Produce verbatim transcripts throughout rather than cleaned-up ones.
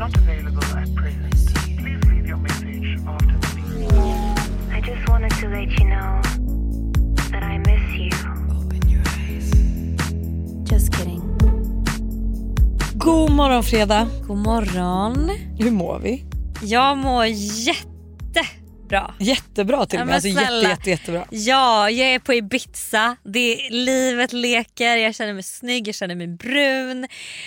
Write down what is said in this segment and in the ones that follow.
not available at present. Please leave your message after the beep. I just wanted to let you know that I miss you. Open your eyes. Just kidding. God morgon fredag. God morgon. Hur mår vi? Jag mår jättebra. Jättebra till och med. Ja, alltså jätte, jätte, jättebra. Ja, jag är på Ibiza. Det är, livet leker. Jag känner mig snygg, jag känner mig brun.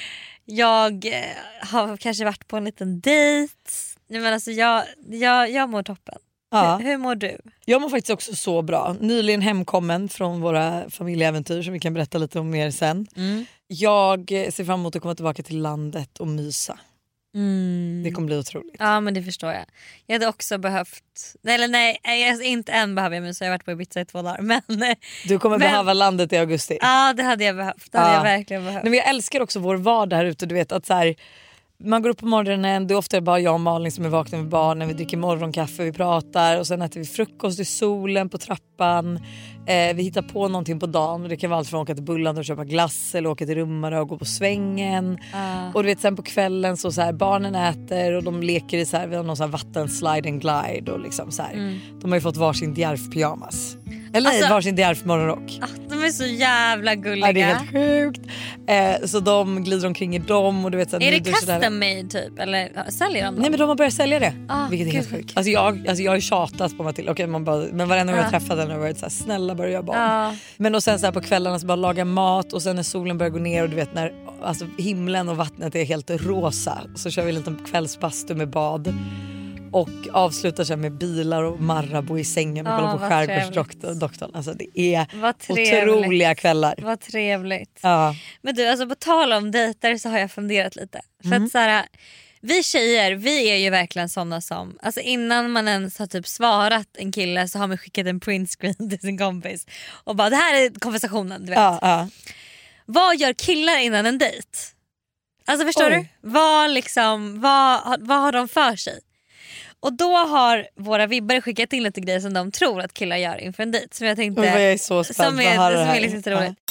Jag eh, har kanske varit på en liten dejt. Men alltså jag, jag, jag mår toppen. Ja. Hur, hur mår du? Jag mår faktiskt också så bra. Nyligen hemkommen från våra familjeäventyr som vi kan berätta lite om mer sen. Mm. Jag ser fram emot att komma tillbaka till landet och mysa. Mm. Det kommer bli otroligt. Ja, men det förstår jag. Jag hade också behövt... Nej, eller nej, jag, inte än behöver jag mysa. Jag har varit på Ibiza i två dagar. Men, Du kommer men, behöva landet i augusti. Ja, det hade jag behövt. Det hade ja. jag verkligen behövt. Nej, men jag älskar också vår vardag här ute. Du vet att så här, man går upp på morgonen, det är ofta bara jag och Malin som är vakna med barnen. Vi dricker morgonkaffe, vi pratar och sen äter vi frukost i solen på trappan. Eh, vi hittar på någonting på dagen och det kan vara allt från att åka till Bulland och köpa glass eller åka till Rummare och gå på svängen. Uh. Och du vet sen på kvällen så, så här, barnen äter och de leker i så här, vi har någon så här vatten slide and glide och liksom så här. Mm. De har ju fått varsin djärf-pyjamas. Eller alltså, nej, varsin djärf-morgonrock. Ah, de är så jävla gulliga. Ja, det är helt sjukt. Eh, så de glider omkring i dem och du vet så här, är det custom made typ eller säljer de dem? Nej, men de har börjat sälja det. Ah, vilket är helt gud. sjukt. Alltså jag alltså jag har tjatat på mig till. Okej, man bara, men varenda gång ah. jag träffat den har varit så här, snälla börja barn. Ah. Men och sen så här på kvällarna så bara laga mat och sen när solen börjar gå ner och du vet när alltså himlen och vattnet är helt rosa så kör vi en liten kvällsbastu med bad. Och avslutar sig med bilar och Marabou i sängen och ah, kollar på Skärgårdsdoktorn. Alltså det är otroliga kvällar. Vad trevligt. Ja. Men du, alltså på tal om dejter så har jag funderat lite. För Mm. att så här, vi tjejer, vi är ju verkligen såna som, alltså innan man ens har typ svarat en kille så har man skickat en printscreen till sin kompis. Och bara, det här är konversationen, du vet. Ja, ja. Vad gör killar innan en dejt? Alltså förstår Oj. du? Vad, liksom, vad, vad har de för sig? Och då har våra vibbar skickat in lite grejer som de tror att killar gör inför en dejt. Som jag tänkte, jag är så spänd som på är, att höra det som här. är liksom så roligt. Ja.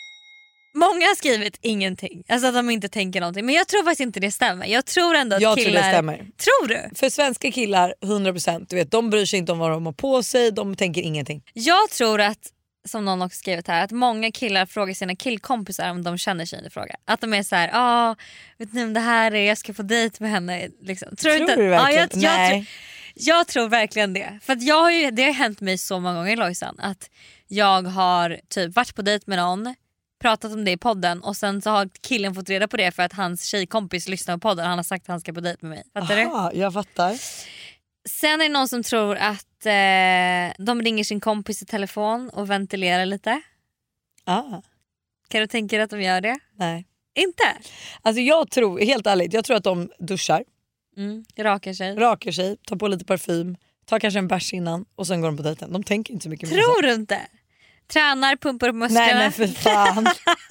Många har skrivit ingenting. Alltså att de inte tänker någonting. Men jag tror faktiskt inte det stämmer. Jag tror ändå att jag killar... tror det stämmer. Tror du? För svenska killar hundra procent, du vet, de bryr sig inte om vad de har på sig, de tänker ingenting. Jag tror att, som någon också skrivit här, att många killar frågar sina killkompisar om de känner sig i fråga. Att de är så här, ah, vet ni om det här är, jag ska få dejt med henne. Liksom. Tror, tror inte? du verkligen? Ja, jag, jag, Nej. tror, jag tror verkligen det. För att jag har ju, det har hänt mig så många gånger, Lojsan, att jag har typ varit på dejt med någon, pratat om det i podden och sen så har killen fått reda på det för att hans tjejkompis lyssnar på podden och han har sagt att han ska på dejt med mig. Fattar Aha, du? jag fattar. Sen är det någon som tror att eh, de ringer sin kompis i telefon och ventilerar lite. Ah, Kan du tänka dig att de gör det? nej. Inte? Alltså jag tror, helt ärligt, jag tror att de duschar, Mm, rakar sig. rakar sig, tar på lite parfym, tar kanske en bärs innan och sen går de på dejten. De tänker inte så mycket. Tror du inte? Tränar, pumpar upp musklerna. Nej men för fan.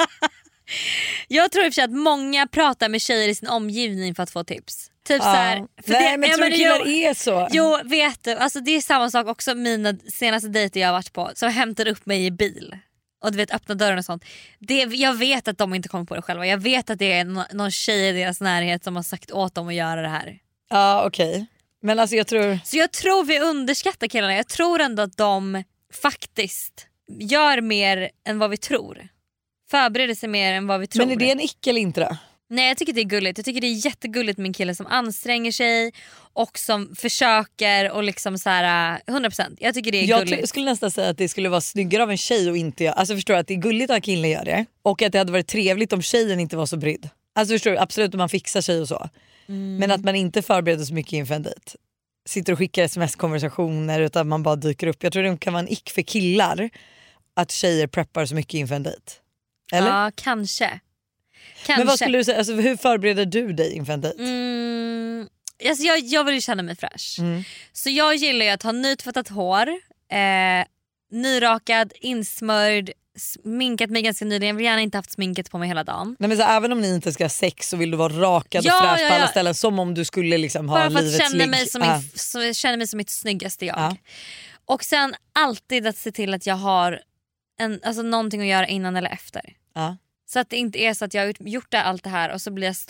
Jag tror i och för sig att många pratar med tjejer i sin omgivning för att få tips. Typ Ja. så här, för Nej det, men ja, tror du killar jo, är så? Jo, vet du, alltså det är samma sak också. Mina senaste dejter jag har varit på, som hämtar upp mig i bil och du vet, öppna dörren och sånt. Det, jag vet att de inte kommer på det själva. Jag vet att det är no, någon tjej i deras närhet som har sagt åt dem att göra det här. Ja okej. Okay. Men alltså jag tror... Så jag tror vi underskattar killarna. Jag tror ändå att de faktiskt gör mer än vad vi tror. Förbereder sig mer än vad vi tror. Men är det en icke eller inte då? Nej, jag tycker det är gulligt. Jag tycker det är jättegulligt med en kille som anstränger sig och som försöker och liksom så här hundra procent. Jag tycker det är jag gulligt. Jag skulle nästan säga att det skulle vara snyggare av en tjej och inte jag. Alltså förstår du att det är gulligt att killen gör det och att det hade varit trevligt om tjejen inte var så brydd. Alltså förstår du, absolut om man fixar sig och så. Mm. Men att man inte förbereder så mycket inför en dejt. Sitter och skickar sms-konversationer utan man bara dyker upp. Jag tror det kan vara en ick för killar att tjejer preppar så mycket inför en dejt. Eller? Ja, kanske. kanske. Men vad skulle du säga, alltså, hur förbereder du dig inför en dejt? Mm, alltså jag, jag vill ju känna mig fräsch. Mm. Så jag gillar ju att ha nytvättat hår, eh, nyrakad, insmörd, sminkat mig ganska nyligen. Jag vill gärna inte haft sminket på mig hela dagen. Nej, men så, även om ni inte ska ha sex så vill du vara rakad ja, och fräsch ja, på alla ja. ställen. Som om du skulle liksom ha bara för livets att känna ligg. mig som, ah. min, så, känna mig som mitt snyggaste jag. Ah. Och sen alltid att se till att jag har en, alltså någonting att göra innan eller efter. Ah. Så att det inte är så att jag har gjort allt det här och så blir jag stood up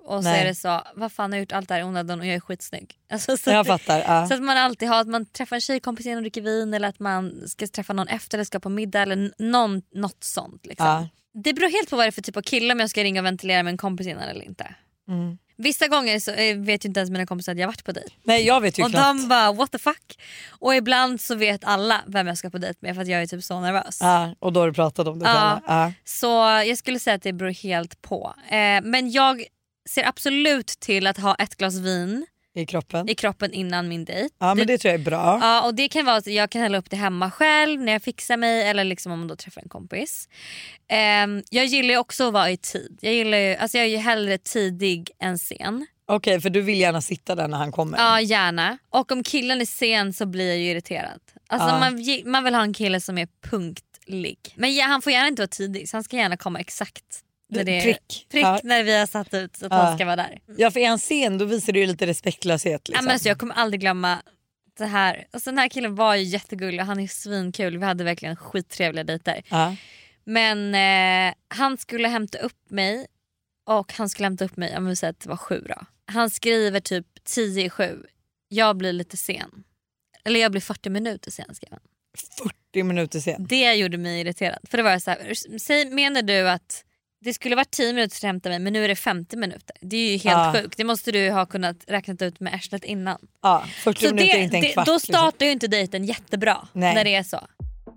och så Nej. är det så, vad fan har jag gjort allt det här i onödan och jag är skitsnygg. Alltså, så, Jag att, fattar. Ja. så att man alltid har att man träffar en tjejkompis igen och dricker vin, eller att man ska träffa någon efter eller ska på middag eller n- någon, något sånt liksom. Ja. Det beror helt på vad det är för typ av kille, om jag ska ringa och ventilera med en kompis innan eller inte. Mm. Vissa gånger så eh, vet ju inte ens mina kompisar att jag har varit på dejt. Nej, jag vet ju Och knappt. de bara what the fuck. Och ibland så vet alla vem jag ska på dejt med för att jag är typ så nervös. Ja, och då har du pratat om det. Ja. Ja. Så jag skulle säga att det beror helt på. Eh, men jag ser absolut till att ha ett glas vin I kroppen. i kroppen innan min dejt. Ja, men det tror jag är bra. Ja, och det kan vara att jag kan hälla upp det hemma själv när jag fixar mig, eller liksom om man då träffar en kompis. Um, jag gillar ju också att vara i tid. Jag gillar ju, alltså jag är ju hellre tidig än sen. Okej, okay, för du vill gärna sitta där när han kommer. Ja, gärna. Och om killen är sen så blir jag ju irriterad. Alltså Ja. man, man vill ha en kille som är punktlig. Men ja, han får gärna inte vara tidig, så han ska gärna komma exakt när det är Prick. prick Ja. när vi har satt ut så att Ja. han ska vara där. Ja, för är han sen då visar du ju lite respektlöshet. Liksom. Ja, men alltså, jag kommer aldrig glömma det här. Alltså, den här killen var ju jättegullig och han är svinkul. Vi hade verkligen skittrevliga dejter. Ja. Men eh, han skulle hämta upp mig och han skulle hämta upp mig, jag vill säga att det var sju då. Han skriver typ tio i sju. Jag blir lite sen. Eller jag blir fyrtio minuter sen, skrev han. fyrtio minuter sen. Det gjorde mig irriterad. För det var så här, säg, menar du att det skulle vara tio minuter för att hämta mig men nu är det femtio minuter? Det är ju helt Ja. sjukt. Det måste du ha kunnat räkna ut med arslet innan. Ja, fyrtio Så minuter är det, inte en det, kvart. då startar ju inte dejten jättebra. Nej. När det är så.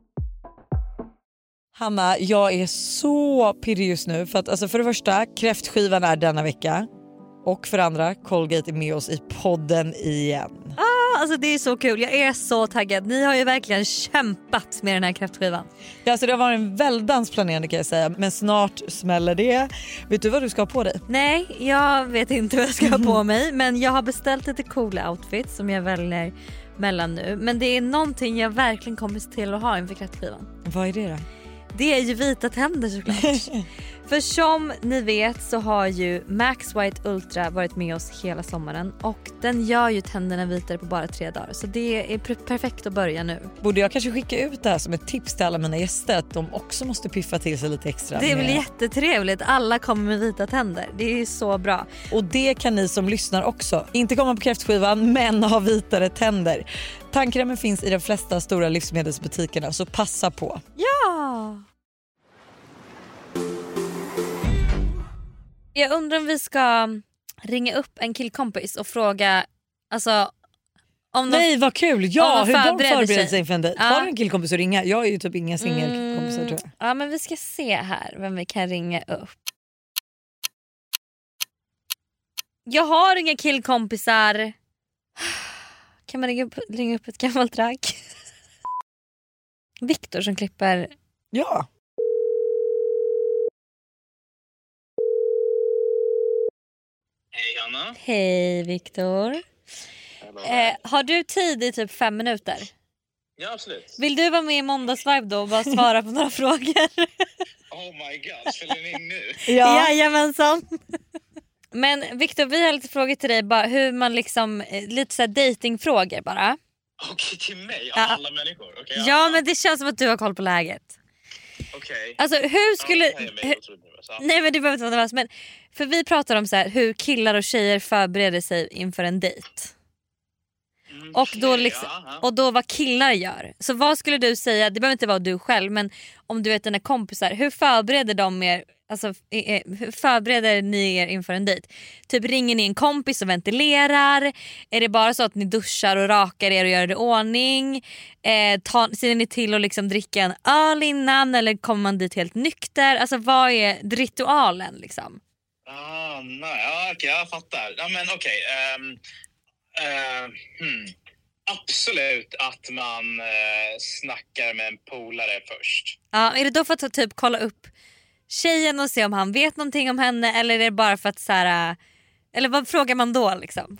Hanna, jag är så pirrig just nu. För att alltså, för det första, kräftskivan är denna vecka. Och för andra, Colgate är med oss i podden igen. Ah, alltså det är så kul, jag är så taggad. Ni har ju verkligen kämpat med den här kräftskivan. Ja, alltså, det har varit en väldans planerande kan jag säga. Men snart smäller det. Vet du vad du ska ha på dig? Nej, jag vet inte vad jag ska ha på mig. Men jag har beställt lite coola outfits som jag väljer mellan nu. Men det är någonting jag verkligen kommer till att ha inför kräftskivan. Vad är det då? Det är ju vita tänder såklart. För som ni vet så har ju Max White Ultra varit med oss hela sommaren. Och den gör ju tänderna vitare på bara tre dagar. Så det är per- perfekt att börja nu. Borde jag kanske skicka ut det här som ett tips till alla mina gäster att de också måste piffa till sig lite extra? Det är väl med... jättetrevligt. Alla kommer med vita tänder. Det är ju så bra. Och det kan ni som lyssnar också. Inte komma på kräftskivan men ha vitare tänder. Tandkrämen finns i de flesta stora livsmedelsbutikerna så passa på. Ja! Jag undrar om vi ska ringa upp en killkompis och fråga alltså, om de... Nej vad kul, ja om de hur de förbereder förbereder sig. sig inför en dejt. Ja. Har du en killkompis att ringa? Jag är ju typ inga singelkompisar tror jag. Ja, men vi ska se här vem vi kan ringa upp. Jag har inga killkompisar. Kan man ringa upp, ringa upp ett gammalt ragg? Viktor som klipper. Ja. Hej Hanna. Hej Viktor. Eh, har du tid i typ fem minuter? Ja absolut. Vill du vara med i Måndagsvibe då och bara svara på några frågor? Oh my god, spelar ni in nu? Ja. Jajamensan. Men Viktor, vi har lite frågor till dig. Bara hur man liksom, eh, lite så här datingfrågor bara. Okej, till mig? Av Ja. alla människor? Okay, Ja, men det känns som att du har koll på läget. Okej. Alltså hur skulle... Ja, det här är mig hur, otroligt nervös. Ja. nej men du behöver inte vara nervös. Men, för vi pratar om så här, hur killar och tjejer förbereder sig inför en dejt. Mm, Och då, okej, liksom, ja, ja. och då vad killar gör. Så vad skulle du säga, det behöver inte vara du själv, men om du vet dina kompisar, hur förbereder de er, alltså, hur förbereder ni er inför en dejt? Typ ringer ni en kompis och ventilerar? Är det bara så att ni duschar och rakar er och gör det i ordning? Eh, tar, ser ni till att liksom dricka en öl innan eller kommer man dit helt nykter? Alltså vad är ritualen liksom? Ah, nej, ja, okej, jag fattar. Ja, men okej. ehm, eh, hmm. Absolut att man eh, snackar med en polare först. Ja, är det då för att typ kolla upp tjejen och se om han vet någonting om henne, eller är det bara för att så här, eller vad frågar man då liksom?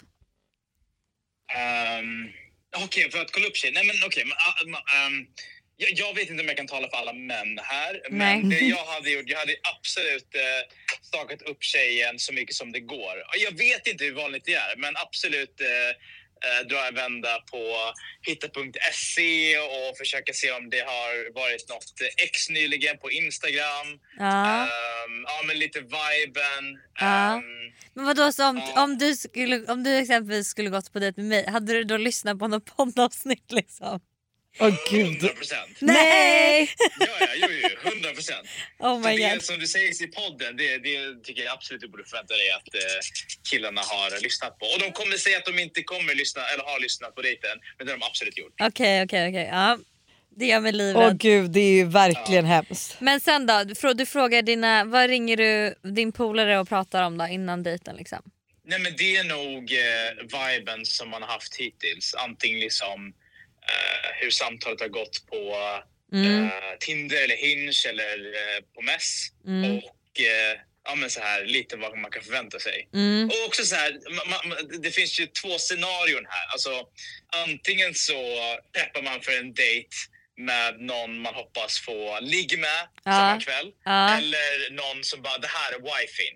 Um, okej, för att kolla upp tjejen. Nej men okej. men, ah, ma- ehm, jag, jag vet inte om jag kan tala för alla män här. Men Nej. det jag hade gjort, jag hade absolut eh, stakat upp tjejen så mycket som det går. Och jag vet inte hur vanligt det är, men absolut eh, eh, dra en vända på hitta punkt se och försöka se om det har varit något ex nyligen på Instagram. Ja. Um, ja, men lite viben. Ja. Um, Men vadå, så om, Ja. om, du skulle, om du exempelvis skulle gått på dejt med mig, hade du då lyssnat på något poddavsnitt liksom? Åh gud. hundra procent. Nej! Ja, ja, jo, jo, hundra procent. Oh my Det god. som du säger i podden, det, det tycker jag absolut du borde förvänta dig att eh, killarna har lyssnat på. Och de kommer säga att de inte kommer lyssna eller har lyssnat på dejten, men det har de absolut gjort. Okej, okej, okej. Ja. Det gör mig Åh livrädd. gud, det är ju verkligen hemskt. Men sen då, du, frå- du frågar dina, vad ringer du din polare och pratar om då innan dejten liksom? Nej, men det är nog eh, viben som man har haft hittills. Antingen liksom eh, hur samtalet har gått på Mm. eh, Tinder eller Hinge eller eh, på Mess. Mm. Och eh, ja, men så här, lite vad man kan förvänta sig. Mm. Och också så här, man, man, det finns ju två scenarion här. Alltså, antingen så peppar man för en dejt med någon man hoppas få ligga med Ja. samma kväll. Ja. Eller någon som bara, det här är wifin.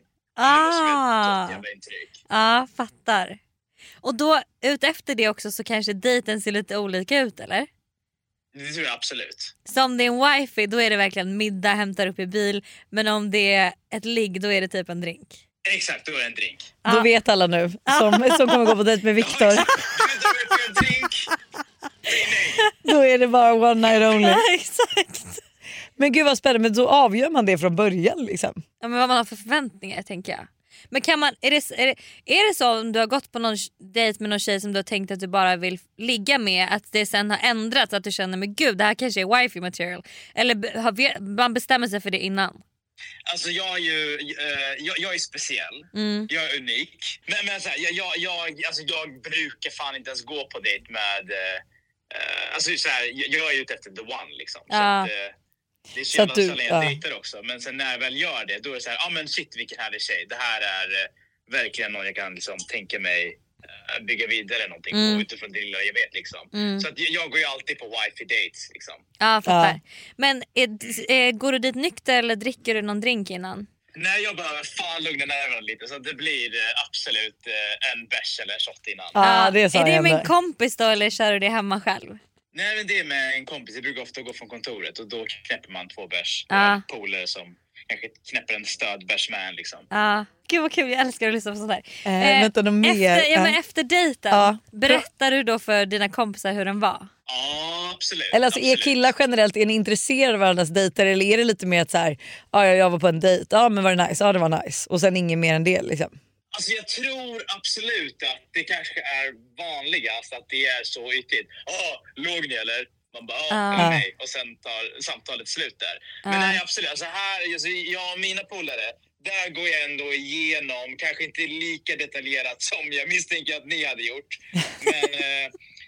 Ah. Jävla intryck. Ja, fattar. Och då ut efter det också så kanske dejten ser lite olika ut, eller? Det tror jag absolut. Så om det är en wifi då är det verkligen middag, hämtar upp i bil. Men om det är ett ligg då är det typ en drink. Exakt, då är det en drink. Då vet alla nu som, som kommer gå på dejt med Viktor. Du vet inte en drink. Nej, nej. Då är det bara one night only. Ja, exakt. Men gud vad spännande, men då avgör man det från början liksom. Ja, men vad man har för förväntningar tänker jag. Men kan man, är, det, är, det, är det så om du har gått på någon dejt med någon tjej som du har tänkt att du bara vill ligga med, att det sen har ändrats, att du känner men gud det här kanske är wifi material, eller be- har vi- man bestämmer sig för det innan? Alltså jag är ju eh, jag, jag är speciell. Mm. Jag är unik. Men, men så här, jag, jag, jag, alltså jag brukar fan inte ens gå på dejt med... Eh, eh, alltså så här, jag, jag är ute efter the one liksom. Så Ja. att, eh, det är Så sällan att du- sällan jag ja. dejtar också. Men sen när jag väl gör det, då är det så här, ja ah, men shit vilken härlig tjej. Det här är eh, verkligen någon jag kan liksom tänka mig eh, bygga vidare någonting Mm. på utifrån det lilla jag vet liksom. Mm. Så att jag, jag går ju alltid på wifi dates liksom. Ja, fattar. Ja. Men är, är, går du dit nykter eller dricker du någon drink innan? Nej, jag behöver fan lugna nerverna lite så att det blir eh, absolut eh, en bärs eller shot innan. Ja, det är så är det jag med en händer. kompis då eller kör du det hemma själv? Nej, men det är med en kompis. Jag brukar ofta gå från kontoret och då knäpper man två bärs. Ja. Och polare som kanske knäpper en stödbärs med en liksom. Ja. Gud vad kul, jag älskar att lyssna på sånt där. Eh, vänta, något mer? Efter, ja, men Ja. efter dejten, Ja. berättar du då för dina kompisar hur den var? Ja, absolut. Eller alltså är absolut. killar generellt, är ni intresserade av varandras dejter eller är det lite mer att så här, ja jag var på en dejt, ja men var det nice, ja det var nice och sen inget mer än det liksom. Alltså jag tror absolut att det kanske är vanligast att det är så ytligt. Ja, låg ni eller? Man bara, ja, Ja. eller nej. Och sen tar samtalet slut där. Men Ja. nej, absolut. Alltså här, alltså, jag och mina polare, där går jag ändå igenom, kanske inte lika detaljerat som jag misstänker att ni hade gjort. Men eh,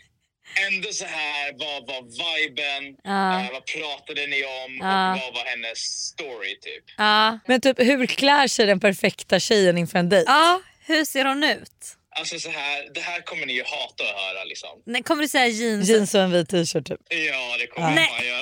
ändå så här, vad var viben? Ja. Eh, vad pratade ni om? Ja. Och vad var hennes story typ? Ja. Men typ hur klär sig den perfekta tjejen inför en dejt? Ja, hur ser hon ut? Alltså så här, det här kommer ni ju hata att höra liksom. Nej, kommer du säga jeans? Jeans och en vit t-shirt typ. Ja, det kommer Ja. jag fan göra.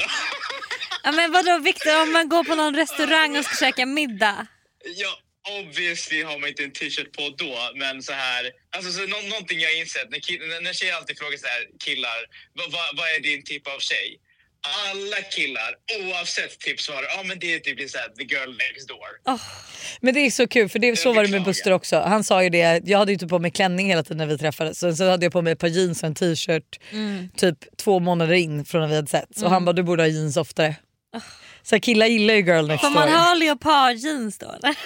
Ja, men vadå Victor, om man går på någon restaurang och ska käka middag? Ja, obviously har man inte en t-shirt på då, men så här, alltså så nå- någonting jag har insett när, kill, när tjejer alltid frågar så här, killar, vad, vad, vad är din typ av tjej? Alla killar, oavsett typ svarar, ja ah, men det är typ så här, the girl next door. Oh. Men det är så kul för det, så var det med beklagar. Buster också. Han sa ju det, jag hade ju inte på mig klänning hela tiden när vi träffades. Så, så hade jag på mig ett par jeans och en t-shirt Mm. typ två månader in från när vi hade sett. Så han bara, du borde ha jeans oftare. Så killar gillar ju girl next Får man door. ha leopardjeans då eller?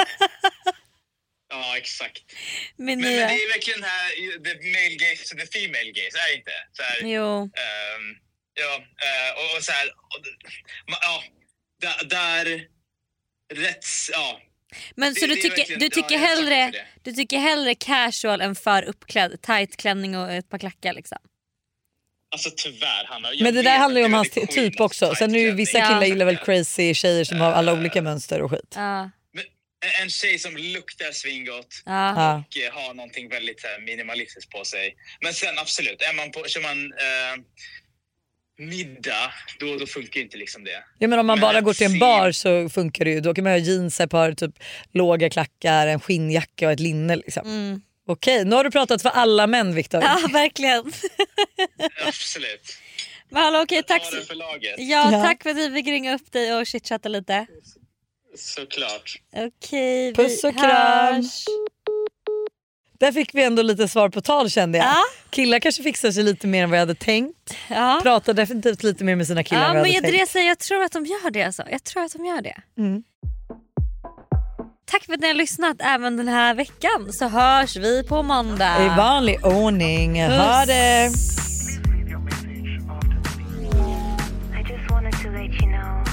Ja, exakt. Min Men, men det nya... är verkligen här, the male gaze och the female gaze, är det inte? Så här, Jo. ehm, ja, eh, och, och så här, och, ma- ja, där, där rätt, ja. Men så Det- du det är tycker, verkligen- du tycker ja, jag tackar hellre för det. du tycker hellre casual än för uppklädd, tight klänning och ett par klackar liksom? Alltså tyvärr, Hanna. Jag Men det vet där handlar ju att om det är hans väldigt typ skillnad också. på Sen är ju tight vissa klänning. killar Ja. gillar väl crazy tjejer som har alla olika mönster och skit. Ja. En- En tjej som luktar svingott Ja. Ja. och eh, har någonting väldigt så här, minimalistiskt på sig. Men sen absolut, är man på, kör man eh, middag, då, då funkar inte liksom det. Ja, men om man Men bara att går till en se- bar så funkar det ju. Då kan man ha jeans, ett par typ låga klackar, en skinnjacka och ett linne liksom. Mm. Okej, nu har du pratat för alla män, Viktor. Ja, verkligen. Absolut. Men hallå, okej, tack. Ta det för laget. Ja, Ja. tack för att vi fick ringa upp dig och chitchatta lite. Såklart. Okej, vi Puss och kram. hörs. Där fick vi ändå lite svar på tal, kände jag. Ja. Killar kanske fixar sig lite mer än vad jag hade tänkt. Ja. Pratar definitivt lite mer med sina killar Ja, än vad men jag jag, hade det tänkt. säger, jag tror att de gör det alltså. Jag tror att de gör det. Mm. Tack för att ni har lyssnat även den här veckan. Så hörs vi på måndag. I vanlig ordning. Ha det! Please leave your message after the beep. I just wanted to let you know